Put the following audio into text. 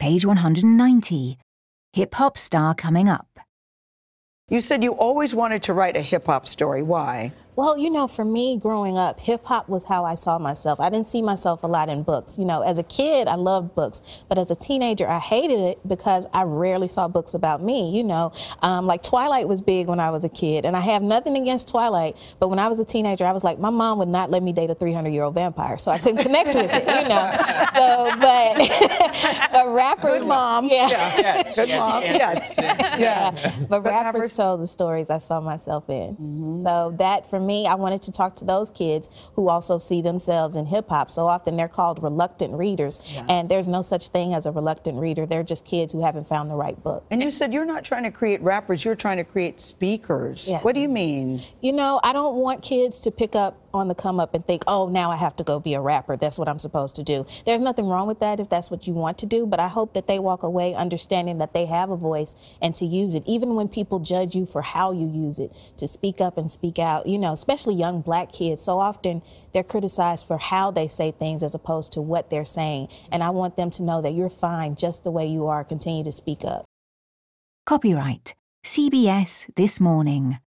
Page 190. Hip-hop star coming up. You said you always wanted to write a hip-hop story. Why? Well, you know, for me growing up, hip hop was how I saw myself. I didn't see myself a lot in books. You know, as a kid, I loved books, but as a teenager, I hated it because I rarely saw books about me. You know, like Twilight was big when I was a kid, and I have nothing against Twilight, but when I was a teenager, I was like, my mom would not let me date a 300-year-old vampire, so I couldn't connect with it, you know. So, but rappers, good mom, yes, good mom, yes, yeah. But rappers told the stories I saw myself in. Mm-hmm. So that for me, I wanted to talk to those kids who also see themselves in hip hop. So often they're called reluctant readers, and there's no such thing as a reluctant reader. They're just kids who haven't found the right book. And you said you're not trying to create rappers, you're trying to create speakers. Yes. What do you mean? You know, I don't want kids to pick up on the come up and think, oh, now I have to go be a rapper. That's what I'm supposed to do. There's nothing wrong with that if that's what you want to do, but I hope that they walk away understanding that they have a voice and to use it, even when people judge you for how you use it, to speak up and speak out, you know, especially young black kids. So often they're criticized for how they say things as opposed to what they're saying. And I want them to know that you're fine just the way you are. Continue to speak up. Copyright CBS This Morning.